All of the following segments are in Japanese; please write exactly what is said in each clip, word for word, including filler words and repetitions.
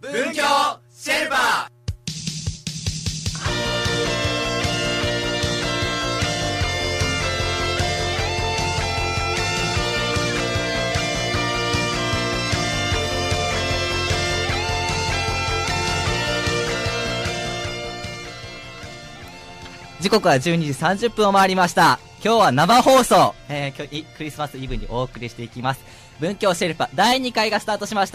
文教シェルパー。 時刻はじゅうにじさんじゅっぷんを回りました。今日は生放送、えー、今日クリスマスイブにお送りしていきます。文教シェルパだいにかいがスタートしました。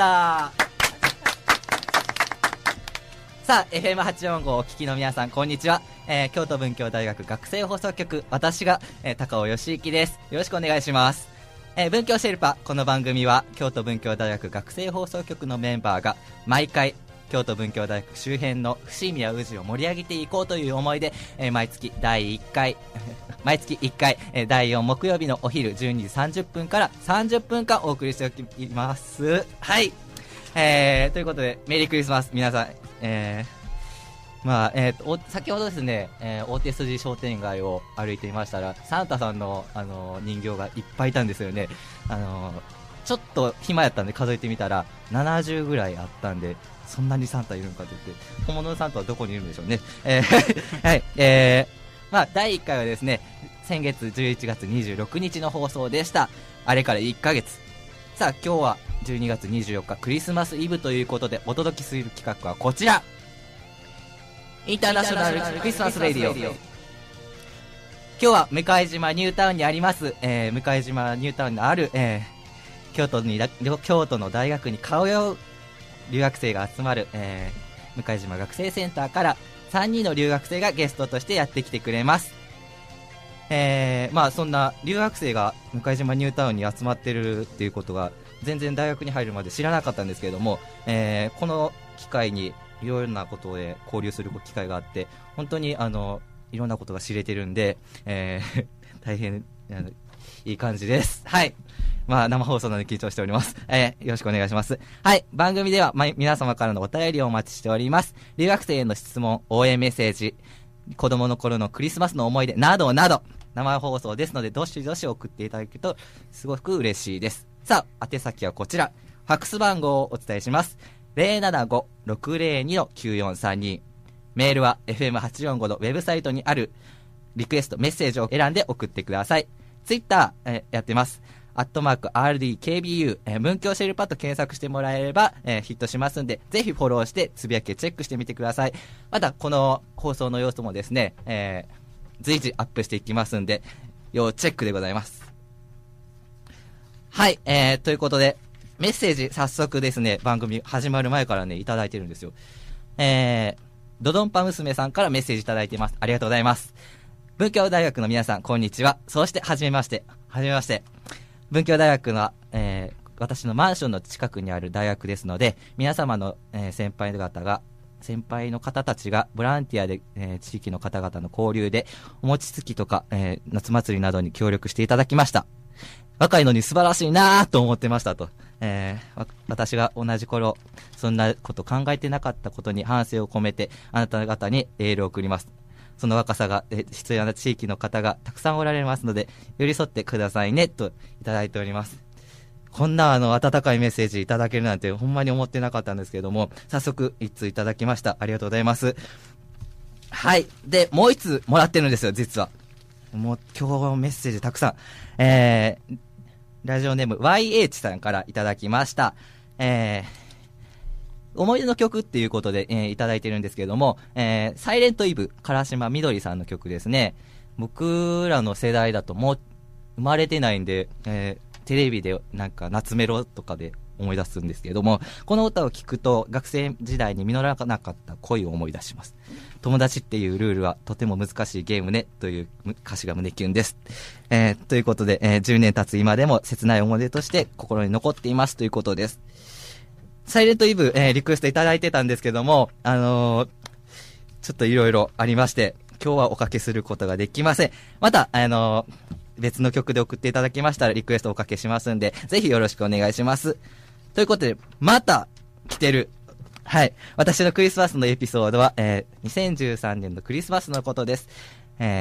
さあ エフエムはちじゅうよん 号をお聞きの皆さんこんにちは、えー、京都文教大学学生放送局、私が、えー、高尾義之です。よろしくお願いします。えー、文教シェルパ、この番組は京都文教大学学生放送局のメンバーが毎回京都文教大学周辺の伏見や宇治を盛り上げていこうという思いで、えー、毎月だいいっかい毎月いっかい、えー、だいよん木曜日のお昼じゅうにじさんじゅっぷんからさんじゅっぷんかんお送りしておきます。はい、えー、ということでメリークリスマス皆さん。えー、まあえー、と先ほどですね、えー、大手筋商店街を歩いていましたらサンタさんの、あのー、人形がいっぱいいたんですよね。あのー、ちょっと暇やったんで数えてみたらななじゅうぐらいあったんで、そんなにサンタいるのかと言って本物のサンタはどこにいるんでしょうね。えー、はい、えー、まあだいいっかいはですね、先月じゅういちがつにじゅうろくにちの放送でした。あれからいっかげつ。さあ今日はじゅうにがつにじゅうよっかクリスマスイブということでお届けする企画はこちら、インターナショナルクリスマスレディオ。今日は向島ニュータウンにあります、えー、向島ニュータウンのある、えー、京都に京都の大学に通う留学生が集まる、えー、向島学生センターからさんにんの留学生がゲストとしてやってきてくれます。えー、まあそんな留学生が向島ニュータウンに集まってるっていうことが全然大学に入るまで知らなかったんですけれども、えー、この機会にいろいろなことで交流する機会があって本当にあのいろんなことが知れてるんで、えー、大変あのいい感じです。はい、まあ生放送なので緊張しております。えー、よろしくお願いします。はい、番組では、ま、皆様からのお便りをお待ちしております。留学生への質問、応援メッセージ、子供の頃のクリスマスの思い出などなど生放送ですのでどしどし送っていただけるとすごく嬉しいです。さあ宛先はこちら、ファックス番号をお伝えします。 ゼロななご ろくゼロに きゅうよんさんに、 メールは エフエムはちじゅうよん 号のウェブサイトにあるリクエストメッセージを選んで送ってください。ツイッター、えー、やってます。アットマーク アールディーケービーユー、えー、文教シェルパッと検索してもらえれば、えー、ヒットしますんでぜひフォローしてつぶやきチェックしてみてください。またこの放送の様子もですね、えー、随時アップしていきますんで要チェックでございます。はい、えー、ということでメッセージ早速ですね、番組始まる前からねいただいてるんですよ。えー、ドドンパ娘さんからメッセージいただいています。ありがとうございます。文教大学の皆さんこんにちは。そしてはじめましてはじめまして文教大学の、えー、私のマンションの近くにある大学ですので皆様の、えー、先輩の方が先輩の方たちがボランティアで、えー、地域の方々の交流でお餅つきとか、えー、夏祭りなどに協力していただきました。若いのに素晴らしいなぁと思ってましたと、えー、私が同じ頃そんなこと考えてなかったことに反省を込めてあなた方にエールを送ります。その若さがえ必要な地域の方がたくさんおられますので寄り添ってくださいねといただいております。こんなあの温かいメッセージいただけるなんてほんまに思ってなかったんですけども、早速一通いただきました。ありがとうございます。はい、でもう一通もらってるんですよ。実はもう今日メッセージたくさん、えー、ラジオネーム ワイエイチ さんからいただきました。えー思い出の曲っていうことで、えー、いただいてるんですけれども、えー、サイレントイブ、唐島みどりさんの曲ですね。僕らの世代だともう生まれてないんで、えー、テレビでなんか夏メロとかで思い出すんですけれども、この歌を聴くと学生時代に実らなかった恋を思い出します。友達っていうルールはとても難しいゲームねという歌詞が胸キュンです。えー、ということで、えー、じゅうねん経つ今でも切ない思い出として心に残っていますということです。サイレントイブ、えー、リクエストいただいてたんですけども、あのー、ちょっといろいろありまして、今日はおかけすることができません。また、あのー、別の曲で送っていただきましたらリクエストおかけしますんで、ぜひよろしくお願いします。ということで、また来てる。はい。私のクリスマスのエピソードは、えー、にせんじゅうさんねんのクリスマスのことです。えー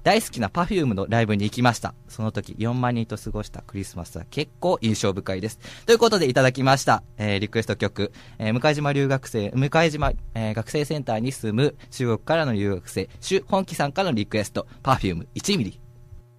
大好きな パフューム のライブに行きました。その時よんまんにんと過ごしたクリスマスは結構印象深いです。ということでいただきました、えー、リクエスト曲、えー、向島留学生、向島、えー、学生センターに住む中国からの留学生、朱本気さんからのリクエスト、パフューム いちミリ。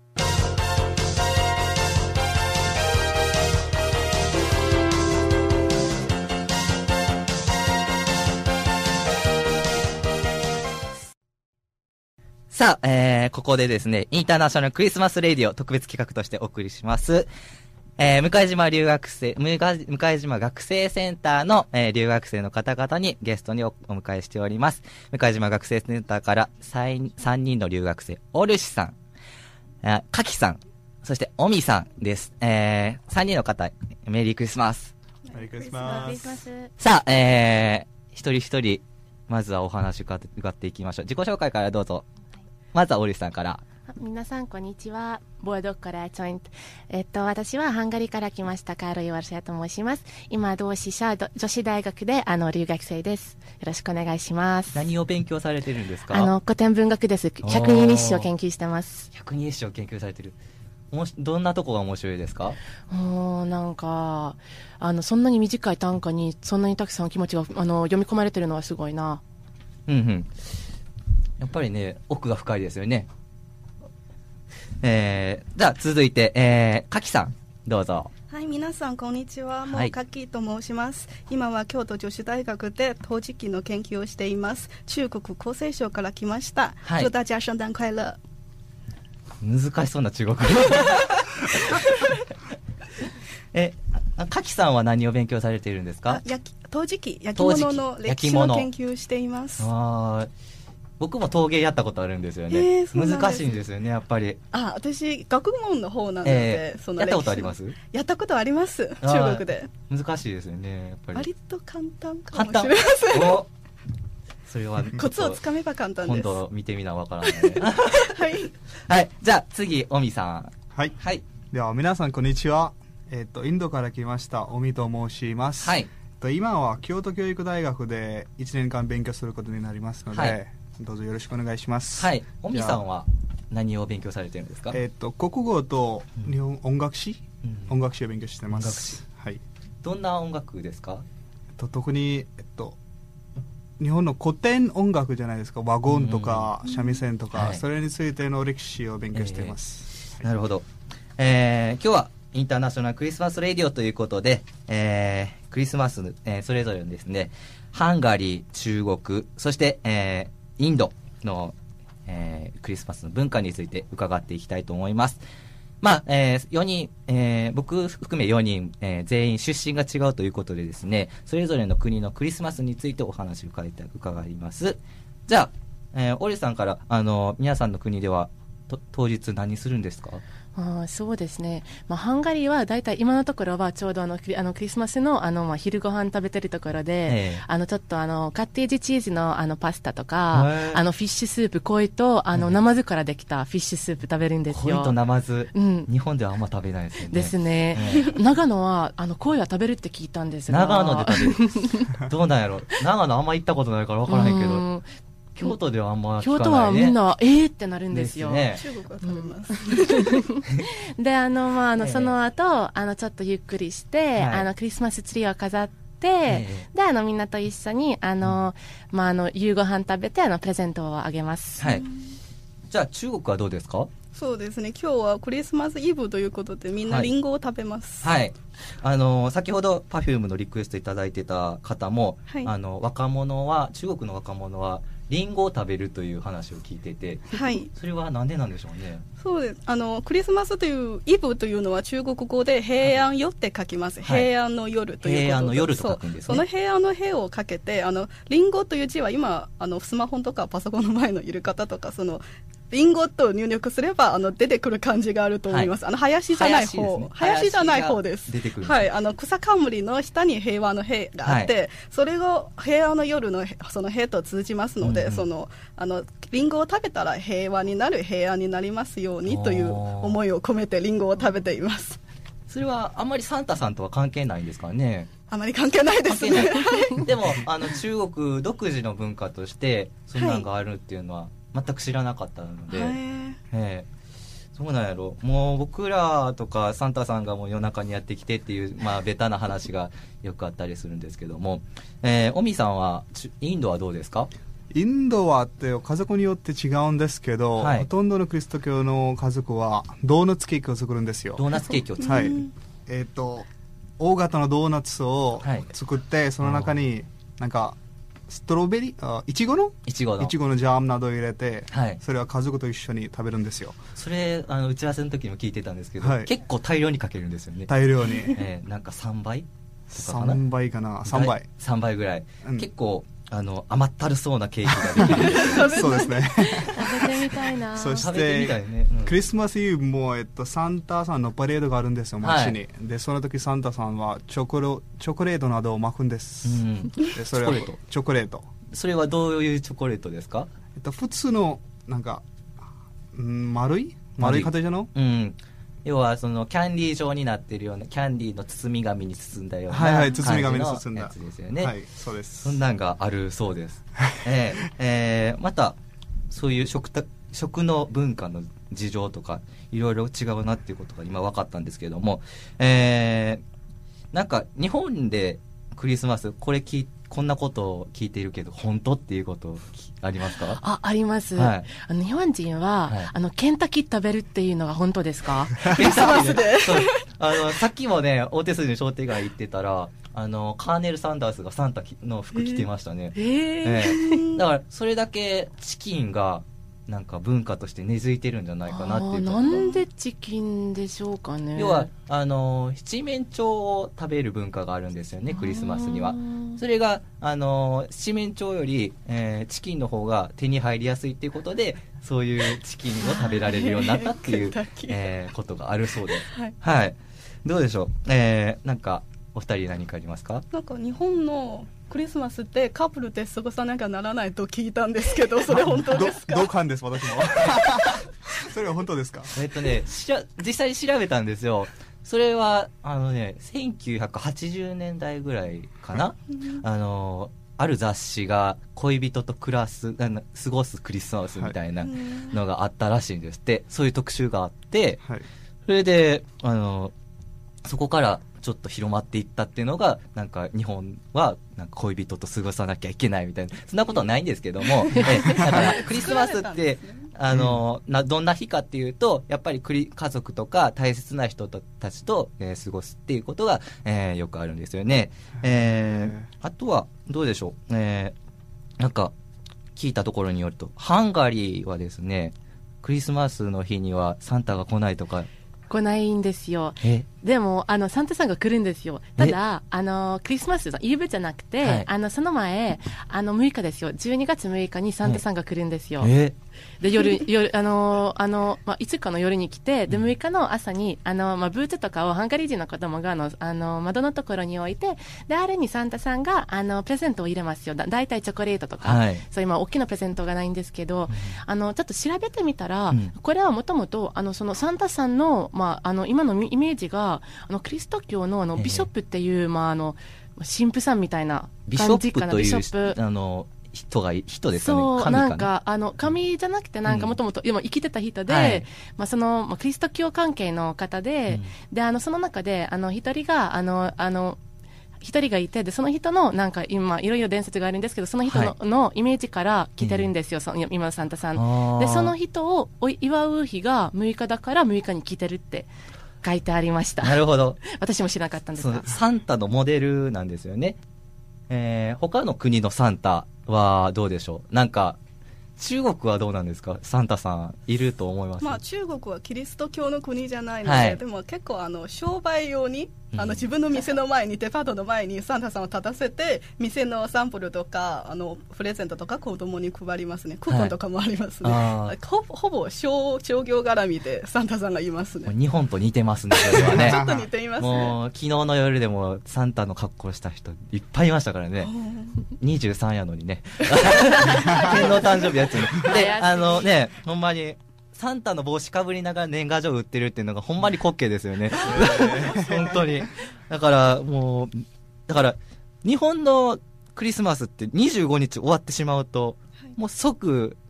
さあ、えー、ここでですね、インターナショナルクリスマスレディオ特別企画としてお送りします。えー、向島留学生、向島学生センターの、えー、留学生の方々にゲストに お, お迎えしております。向島学生センターからさんにんの留学生、オルシさん、カキさん、そしてオミさんです。えー、さんにんの方、メリークリスマス。 メリークリスマス。 さあ、えー、一人一人、まずはお話伺っていきましょう。自己紹介からどうぞ。まずはオリさんから。 皆さんこんにちは。ボードからジョイント。えっと私はハンガリーから来ましたカール・イワルシアと申します。今同志社女子大学であの留学生です。よろしくお願いします。 何を勉強されてるんですか？ あの古典文学です。百人一首を研究してます。 百人一首を研究されてる。もしどんなとこが面白いですか？ もうなんかあのそんなに短い短歌にそんなにたくさん気持ちがあの読み込まれてるのはすごいな。 うんうん。やっぱりね、奥が深いですよね。えー、じゃあ続いて、えー、かきさん、どうぞ。 はい、皆さんこんにちは。もうかきと申します。今は京都女子大学で陶磁器の研究をしています。中国厚生省から来ました。 はい、 祝大家聖誕快乐。 難しそうな中国語。え、かきさんは何を勉強されているんですか？ 焼き陶磁器、焼き物の歴史の研究をしています。 あ、僕も陶芸やったことあるんですよね。 えー、 難しいんですよね、やっぱり。 あ、私学問の方なので、 えー、 そのやったことあります？ やったことあります。中国で。 難しいですよね、やっぱり。 割と簡単かもしれません。 お、それはコツをつかめば簡単です。 今度見てみなわからない、ね。 はい。 はい、じゃあ次オミさん。 はい。 はい。 では皆さんこんにちは。えっとインドから来ましたオミと申します。 はい。 と今は京都教育大学でいちねんかん勉強することになりますので。はい、どうぞよろしくお願いします。 はい。オミさんは何を勉強されてるんですか？ えっと国語と日本音楽史、うん、音楽史を勉強してます。 音楽史。 はい。 どんな音楽ですか？ えっと特にえっと日本の古典音楽じゃないですか。和言とか三味線とか、はい、それについての歴史を勉強しています。 えーはい、なるほど。えー、今日はインターナショナルクリスマスレディオということで、えー、クリスマス、えー、それぞれのですね、ハンガリー、中国、そして、えー、インドの、えー、クリスマスの文化について伺っていきたいと思います。まあ、えー、よにん、えー、僕含めよにん、えー、全員出身が違うということでですね、それぞれの国のクリスマスについてお話を伺い伺います。じゃあ、えー、オリさんから、あの、皆さんの国では、と当日何するんですか？ あ、そうですね、まあ、ハンガリーはだいたい今のところはちょうどあのあのクリスマスの、あの、まあ、昼ご飯食べてるところで、えー、あのちょっとあのカッテージチーズ の, あのパスタとか、あのフィッシュスープ、鯉とあのナマズからできたフィッシュスープ食べるんですよ。 鯉とナマズ、 うん、 日本ではあんま食べないですよね。 ですね、えー、長野はあの鯉は食べるって聞いたんですが、 長野で食べるどうなんやろ、長野あんま行ったことないから分からへんけど、京都ではあんま聞かない、ね、 京都はみんなえーってなるんですよ。 ですね、中国は食べます、 うん、であの、まあ、あのその後あのちょっとゆっくりして、はい、あのクリスマスツリーを飾って、えー、であのみんなと一緒にあの、うん、まあ、あの夕ご飯食べてあのプレゼントをあげます、 はい、じゃあ中国はどうですか？ そうですね、今日はクリスマスイブということでみんなリンゴを食べます。 はい、はい、あの先ほど パフューム のリクエストいただいてた方も、はい、あの若者は中国の若者はリンゴを食べるという話を聞いてて、はい、それはなんでなんでしょうね。 そうです、あのクリスマスというイブというのは中国語で平安夜って書きます、はい、平安の夜ということで、 平安の夜と書くんですね。 そ, その平安の平をかけて、あのリンゴという字は今あのスマホとかパソコンの前のいる方とか、そのリンゴと入力すればあの出てくる感じがあると思います、はい、あの林じゃない方、林、ね、林じゃない方です。 出てくる、 はい、あの草冠の下に平和の平があって、はい、それが平和の夜のその平と通じますので、うんうん、そのあのリンゴを食べたら平和になる、平安になりますようにという思いを込めてリンゴを食べています。 それはあんまりサンタさんとは関係ないんですかね。 あまり関係ないですね。 でもあの中国独自の文化としてそんなんがあるっていうのは全く知らなかったので、 へーえーそうなんやろ。もう僕らとかサンタさんがもう夜中にやってきてっていう、まあベタな話がよくあったりするんですけども、えー、オミさんはインドはどうですか？ インドはって家族によって違うんですけど、 はい、 ほとんどのキリスト教の家族はドーナツケーキを作るんですよ。 ドーナツケーキを作る、 はい、えっ、ー、と大型のドーナツを作って、はい、その中になんかストロベリー、あ、いちごのいちごのいちごのジャムなどを入れて、 はい、 それは家族と一緒に食べるんですよ。 それあの打ち合わせの時にも聞いてたんですけど、はい、結構大量にかけるんですよね。 大量に、 えー、なんかさんばいとかかな、 さんばいかな、さんばいさんばいぐらい、うん、結構あの甘ったるそうなケーキができるんですよそうですね食べてみたいな。 そして食べてみたいね、うん、 クリスマスイブも、えっと、サンタさんのパレードがあるんですよ、街に、はい、でその時サンタさんはチョコロチョコレートなどを巻くんです、うん、でそれはチョコレートチョコレート。 それはどういうチョコレートですか？ えっと、普通のなんか、うん、丸い丸い形の、 うん、要はそのキャンディー状になっているようなキャンディーの包み紙に包んだようなはいはい包み紙に包んだやつですよね。 はい、そうです。 そんなんがあるそうです、えーえー、またそういう 食, た食の文化の事情とかいろいろ違うなっていうことが今分かったんですけれども、えー、なんか日本でクリスマスこれ聞いてこんなことを聞いているけど本当っていうことありますか？ あ、あります、はい、あの日本人は、はい、あのケンタッキー食べるっていうのが本当ですか？ クリスマスであのさっきもね大手筋の商店街行ってたらあのカーネル・サンダースがサンタの服着てましたね、 えーえー、だからそれだけチキンがなんか文化として根付いてるんじゃないかなっていう。 なんでチキンでしょうかね。 要はあの七面鳥を食べる文化があるんですよね、クリスマスには。それがあの七面鳥より、えー、チキンの方が手に入りやすいっていうことでそういうチキンを食べられるようになったっていう、えー、ことがあるそうです、はいはい、どうでしょう、えー、なんかお二人何かありますか？ なんか日本のクリスマスってカップルで過ごさなきゃならないと聞いたんですけど、それ本当ですか？ 同感です、私もそれは本当ですか？ えっとねしら実際に調べたんですよ。それはあのねせんきゅうひゃくはちじゅうねんだいぐらいかな、あのある雑誌が恋人と暮らす過ごすクリスマスみたいなのがあったらしいんですって、はい、そういう特集があって、はい、それであのそこからちょっと広まっていったっていうのがなんか日本はなんか恋人と過ごさなきゃいけないみたいな、そんなことはないんですけどもえだからクリスマスってあのなどんな日かっていうとやっぱりクリ家族とか大切な人たちと、えー、過ごすっていうことが、えー、よくあるんですよね、えー、あとはどうでしょう、えー、なんか聞いたところによるとハンガリーはですねクリスマスの日にはサンタが来ないとか来ないんですよ。でもあのサンタさんが来るんですよ。ただあのクリスマスのイブじゃなくて、はい、あのその前あのむいかですよ。じゅうにがつむいかにサンタさんが来るんですよ。えで夜夜あのあの、まあ、いつかの夜に来てでむいかの朝にあの、まあ、ブーツとかをハンガリー人の子供があのあの窓のところに置いてであれにサンタさんがあのプレゼントを入れますよ。だだいたいチョコレートとか、はい、そう今大きなプレゼントがないんですけど、うん、あのちょっと調べてみたら、うん、これはもともとあのそのサンタさんの、まあ、あの今のイメージがあのクリスト教のあのビショップっていう、まあ、あの神父さんみたいな感じかな。 ビショップというあの人が人ですかね。 そう神かななんかあの神じゃなくてなんかもともと生きてた人で、はい、まあそのまあ、キリスト教関係の方で、うん、であのその中であの一人があのあの一人がいてでその人のなんか今いろいろ伝説があるんですけどその人 の,、はい、のイメージから来てるんですよ、うん、その今のサンタさんでその人を祝う日がむいかだからむいかに来てるって書いてありました。 なるほど。 私も知らなかったんですがサンタのモデルなんですよね。えー、他の国のサンタはどうでしょう。なんか中国はどうなんですか。サンタさんいると思います。 まあ、中国はキリスト教の国じゃないので、はい、でも結構あの商売用にあの自分の店の前に、うん、デパートの前にサンタさんを立たせて店のサンプルとかあのプレゼントとか子供に配りますね。クーポンとかもありますね、はい、ほ, ほぼ 商, 商業絡みでサンタさんがいますね。 日本と似てますね。それはねちょっと似ていますね。 もう昨日の夜でもサンタの格好した人いっぱいいましたからね。にじゅうさんやのにね天皇誕生日やつにであのねほんまにサンタの帽子かぶりながら年賀状売ってるっていうのがほんまに滑稽ですよね本当に。だからもうだから日本のクリスマスってにじゅうごにち終わってしまうと、はい、もう即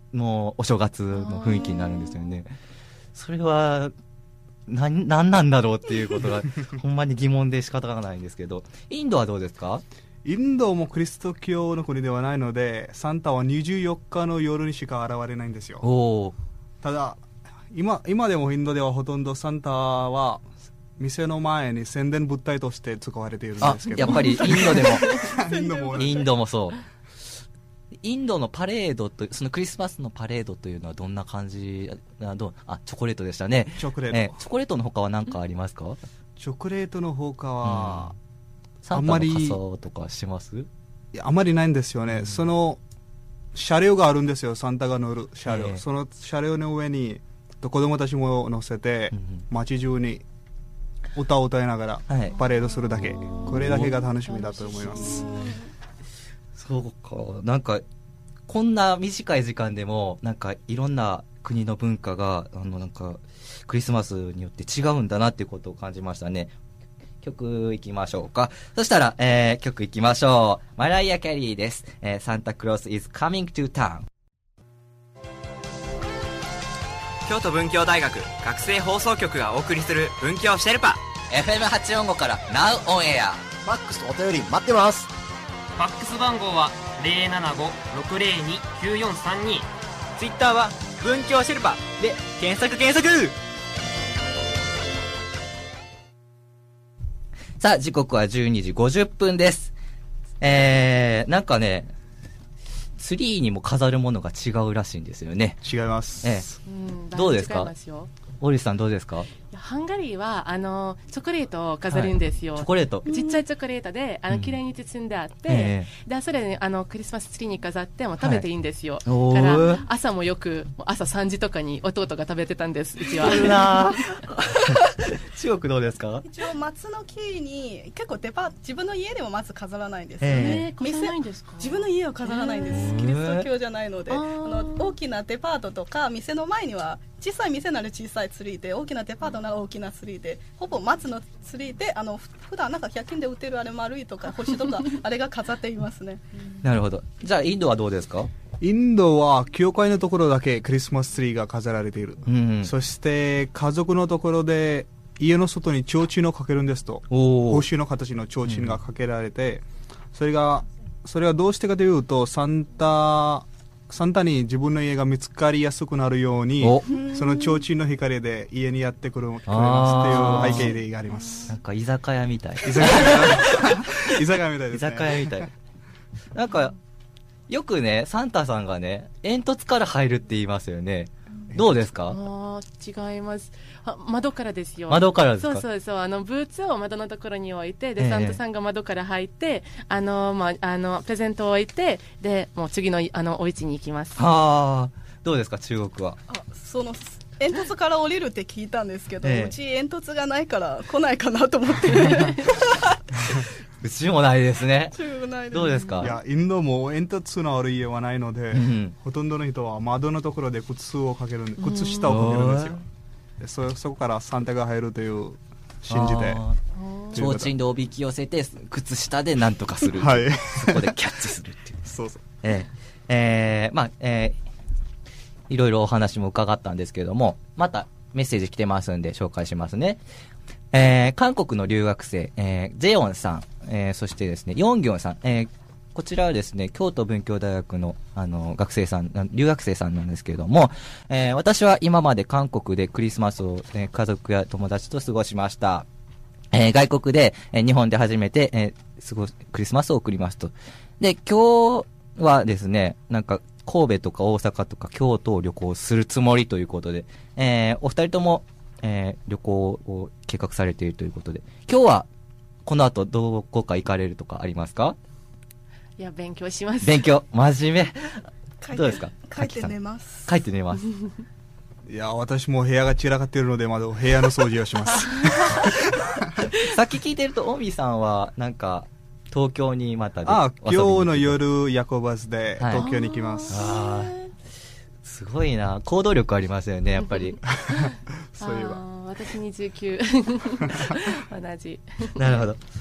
のお正月の雰囲気になるんですよね。それは何なんなんだろうっていうことがほんまに疑問で仕方がないんですけど、インドはどうですか？ インドもキリスト教の国ではないので、サンタはにじゅうよっかの夜にしか現れないんですよ。 おただ 今, 今でもインドではほとんどサンタは店の前に宣伝物体として使われているんですけど、 あ、やっぱりインドでもインドもインドもそう。インドのパレードと、そのクリスマスのパレードというのはどんな感じ？あ、どうあチョコレートでしたね。 チョコレート、 えチョコレートの他は何かありますか？ チョコレートの他は、 うんサンタの仮装とかします？ いや、あまりないんですよね、うん、その車両があるんですよ、サンタが乗る車両、えー、その車両の上に子供たちも乗せて、うん、街中に歌を歌いながらパレードするだけ、はい、これだけが楽しみだと思います。 そうか、なんかこんな短い時間でもなんかいろんな国の文化があのなんかクリスマスによって違うんだなっていうことを感じましたね。曲いきましょうか。そしたら、えー、曲いきましょう。マライア・キャリーです。えー、サンタクロース is coming to town。 京都文教大学学生放送局がお送りする文教シェルパ。 エフエムはちじゅうよん から Now on Air。 ファックスとお便り待ってます。 ファックス番号は ゼロななご ろくゼロに きゅうよんさんに。 ツイッターは文教シェルパで検索検索。 さあ、時刻はじゅうにじごじゅっぷんです。えー、なんかね、ツリーにも飾るものが違うらしいんですよね。 違います。 ええ、うん、どうですか？オリスさんどうですか？ ハンガリーはあのチョコレートを飾るんですよ、 はい、チョコレートちっちゃいチョコレートであの綺麗に包んであって、うんえー、でそれであのクリスマスツリーに飾っても食べていいんですよ、はい、だから朝もよく朝さんじとかに弟が食べてたんです。うちは中国どうですか？ 一応松の木に結構デパ自分の家でもまず飾らないんですよね、えー、飾らないんですか？ 自分の家を飾らないんです、えー、キリスト教じゃないので、あの大きなデパートとか店の前には小さい店なら小さいツリーで、大きなデパートなら大きなツリーで、ほぼ松のツリーで、あの普段なんかひゃく均で売ってるあれ丸いとか星とかあれが飾っていますね。 なるほど。じゃあインドはどうですか？ インドは教会のところだけクリスマスツリーが飾られている、うん、そして家族のところで家の外に提灯をかけるんですと、星の形の提灯がかけられて、うん、それがそれはどうしてかというと、サンタサンタに自分の家が見つかりやすくなるように、その提灯の光で家にやってくるくれますっていう背景があります。 なんか居酒屋みたい。 居酒屋居酒屋みたいですね。 居酒屋みたい。なんかよくね、サンタさんがね、煙突から入るって言いますよね。どうですか？ あ違います。窓からですよ。 窓からですか？ そうそうそう、あのブーツを窓のところに置いて、で、えー、サンタさんが窓から入って、あのまああのプレゼントを置いて、でもう次のあのお家に行きます。 はあ、どうですか中国は？ あ、その煙突から降りるって聞いたんですけど、えー、うち煙突がないから来ないかなと思って。 うちもないですね。 ないです。 どうですか？ いや、インドも煙突のある家はないので、うん、ほとんどの人は窓のところで靴をかける、靴下をかけるんですよ。で そ, そこからサンタが入るという信じて、 提灯でおびき寄せて靴下でなんとかする。 はい。 そこでキャッチするっていう。 そうそう。 えー、えー、まあ、えー、いろいろお話も伺ったんですけれども、またメッセージ来てますんで紹介しますね。えー、韓国の留学生、えー、ジェヨンさん、えー、そしてですね、ヨンギョンさん、えー、こちらはですね、京都文教大学の、あの、学生さん、留学生さんなんですけれども、えー、私は今まで韓国でクリスマスを、えー、家族や友達と過ごしました。えー、外国で、えー、日本で初めて、えー、過ごす、クリスマスを送りますと。で、今日はですね、なんか、神戸とか大阪とか京都を旅行するつもりということで、えー、お二人とも、えー、旅行を計画されているということで、今日はこの後どこか行かれるとかありますか？ いや、勉強します。 勉強、真面目。どうですか？ 書いて寝ます。 書いて寝ます。 いや、私も部屋が散らかっているので、まだ部屋の掃除をします。 さっき聞いてると、オミさんはなんか東京にまたで、 あ、今日の夜夜行バスで東京に行きます。 はい、あ、すごいな、行動力ありますよね、やっぱり。 そういえば。 私にじゅうきゅう。同じ。 なるほど。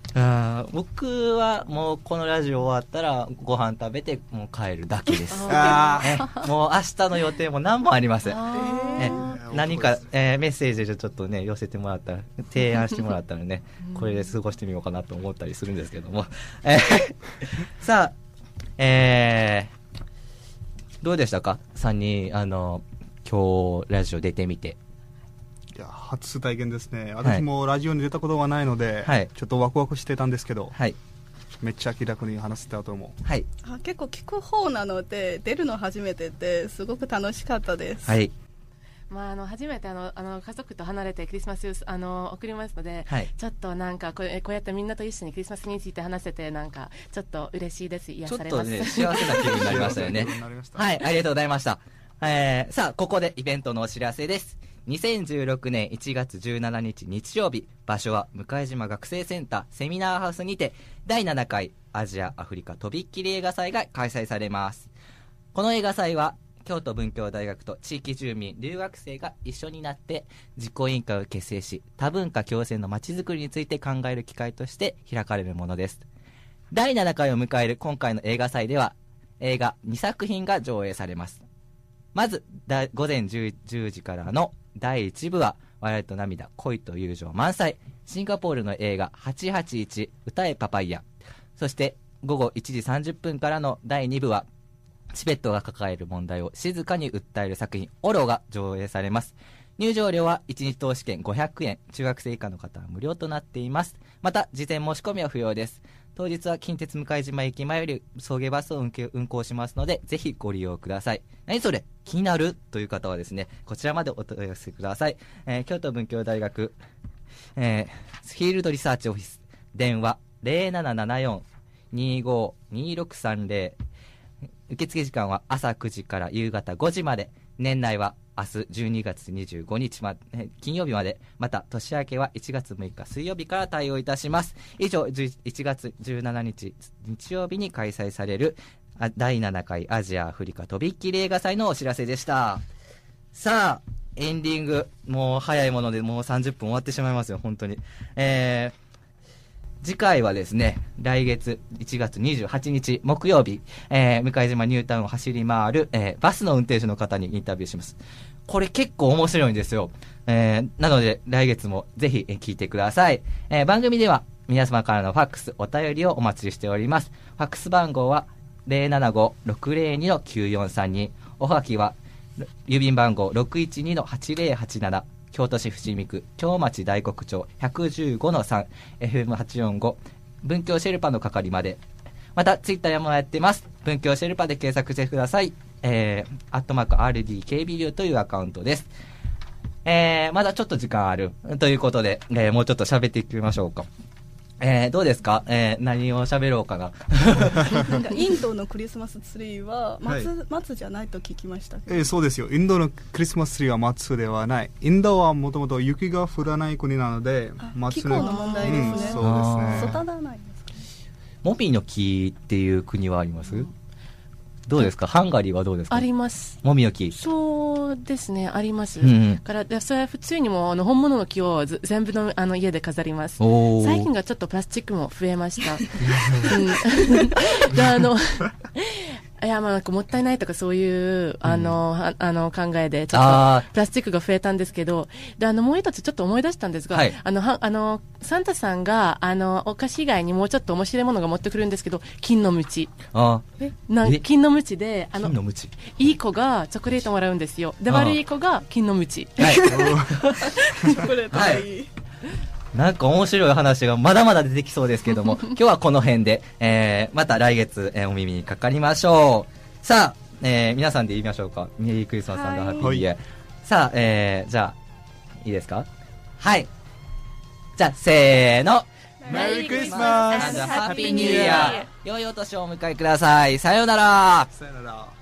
あ僕はもうこのラジオ終わったらご飯食べてもう帰るだけです。 あえもう明日の予定も何もありません。え何か、えー、メッセージでちょっとね寄せてもらったら提案してもらったらねこれで過ごしてみようかなと思ったりするんですけども、えー、さあ、えー、どうでしたかさんにんあの今日ラジオ出てみて。 いや初体験ですね。私もラジオに出たことはないので、はい、ちょっとワクワクしてたんですけど、はい、めっちゃ気楽に話せたと思う。 はい、 あ結構聞く方なので出るの初めてですごく楽しかったです。 はい、 まあ、あの初めてあのあの家族と離れてクリスマスあの送りますので、 はい、 ちょっとなんかこう、こうやってみんなと一緒にクリスマスについて話せてなんかちょっと嬉しいです。癒されます。 ちょっとね幸せな気分になりましたよねはい、ありがとうございました。えー、さあここでイベントのお知らせです。にせんじゅうろくねんいちがつじゅうしちにち日曜日、場所は向島学生センターセミナーハウスにてだいななかいアジアアフリカとびっきり映画祭が開催されます。この映画祭は京都文教大学と地域住民留学生が一緒になって実行委員会を結成し多文化共生のまちづくりについて考える機会として開かれるものです。だいななかいを迎える今回の映画祭では映画にさくひんが上映されます。まず午前じゅうじからのだいいちぶは笑いと涙恋と友情満載シンガポールの映画はちはちいち歌えパパイヤ。そしてごごいちじさんじゅっぷんからのだいにぶはチベットが抱える問題を静かに訴える作品オロが上映されます。入場料はいちにち投資券ごひゃくえん、中学生以下の方は無料となっています。また事前申し込みは不要です。当日は近鉄向島駅前より送迎バスを運行しますのでぜひご利用ください。何それ気になるという方はですねこちらまでお問い合わせください。えー、京都文教大学、えー、フィールドリサーチオフィス電話 ゼロななななよんにごにろくさんゼロ、受付時間は朝くじから夕方ごじまで、年内は明日じゅうにがつにじゅうごにちまで金曜日まで、また年明けはいちがつむいか水曜日から対応いたします。以上いちがつじゅうしちにち日曜日に開催されるだいななかいアジアアフリカとびっきり映画祭のお知らせでした。さあエンディングもう早いものでもうさんじゅっぷん終わってしまいますよ本当に。えー次回はですね来月いちがつにじゅうはちにち木曜日、えー、向島ニュータウンを走り回る、えー、バスの運転手の方にインタビューします。これ結構面白いんですよ。えー、なので来月もぜひ、えー、聞いてください。えー、番組では皆様からのファックスお便りをお待ちしております。ファックス番号は ゼロななごろくゼロにのきゅうよんさんに、おはがきは郵便番号 ろくいちにのはちゼロはちなな、京都市伏見区京町大黒町 ひゃくじゅうごのさん エフエムはちよんご 文教シェルパの係まで。またツイッターもやってます。文教シェルパで検索してください。えー、アットマーク アールディーケービー 流というアカウントです。えー、まだちょっと時間あるということで、えー、もうちょっと喋っていきましょうか。えー、どうですか、えー、何を喋ろうかな。 なんかインドのクリスマスツリーは松、はい、松じゃないと聞きましたけど、 えー、そうですよ。インドのクリスマスツリーは松ではない。インドはもともと雪が降らない国なので松の気候の問題ですね、うん、そうですね。育たないですか。 モミの木っていう国はあります？どうですか？ハンガリーはどうですか？ あります。 もみの木。 そうですね、あります。 うんうん、 からそれは普通にもあの本物の木をず全部のあの家で飾ります。最近がちょっとプラスチックも増えました。うん、であのいやまあなんかもったいないとかそういうあの、うん、あ, あの考えでちょっとプラスチックが増えたんですけど、であのもう一つちょっと思い出したんですが、はい、あのはあのサンタさんがあのお菓子以外にもうちょっと面白いものが持ってくるんですけど、金の鞭。 あえなん金の鞭であの金の鞭いい子がチョコレートもらうんですよ。で悪い子が金の鞭。 はい、 チョコレートがいい。はい、 なんか面白い話がまだまだ出てきそうですけども今日はこの辺で、えー、また来月、えー、お耳にかかりましょう。さあ、えー、皆さんで言いましょうか。メリークリスマス&ハッピーニューイヤー。さあ、えー、じゃあいいですか。はい、じゃあせーの、 メリークリスマス& ハッピーニューイヤー。良いお年をお迎えください。さようなら。 さようなら。